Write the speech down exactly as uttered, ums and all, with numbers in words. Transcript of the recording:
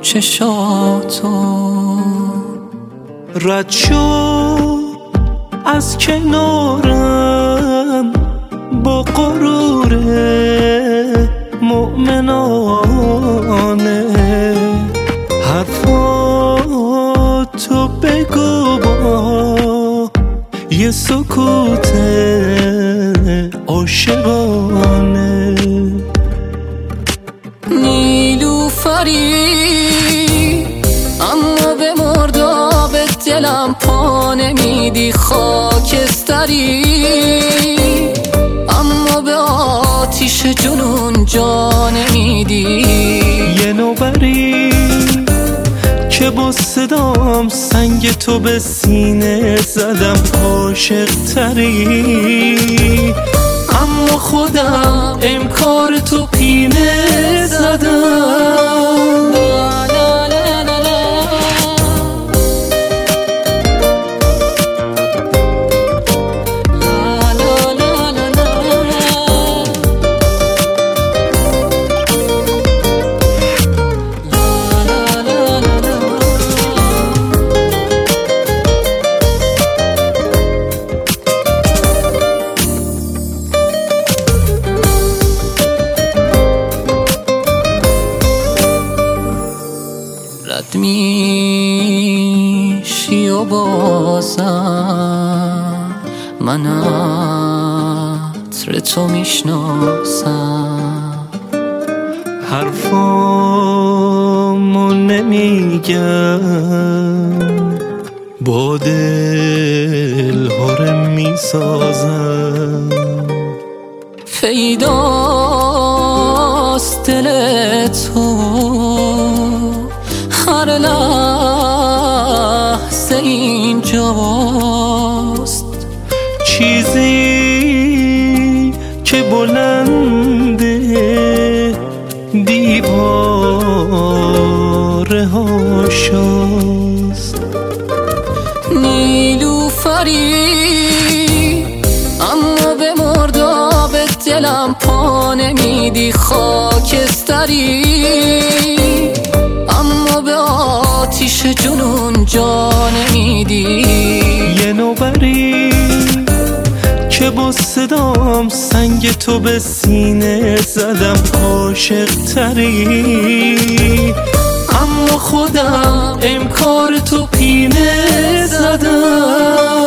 چشاتو. رد شو از کنارم با غرور مؤمنانه، حرفاتو بگو با یه سکوت عاشقانه. نیلوفری اما به مرداب دلم پا نمیدی، خاکستری اما به آتیش جنون جا نمیدی. یه نوبری که با صدام سنگ تو به سینه زدم، عاشق تری اما خودم امکار تو پینه زدم. رد میشی و بازم من عطر تو میشناسم، حرفامو نمیگم با دل هاره میسازم. پیداست دل تو هر لحظه اینجاست، چیزی که بلنده دیواره هاشاست. نیلوفری اما به مرداب دلم پا نمیدی، خاکستری اما به آتیش جنون جا نمیدی. یه نوبری که با صدام سنگ تو به سینه زدم، عاشق تری اما خودم امکار تو پینه زدم.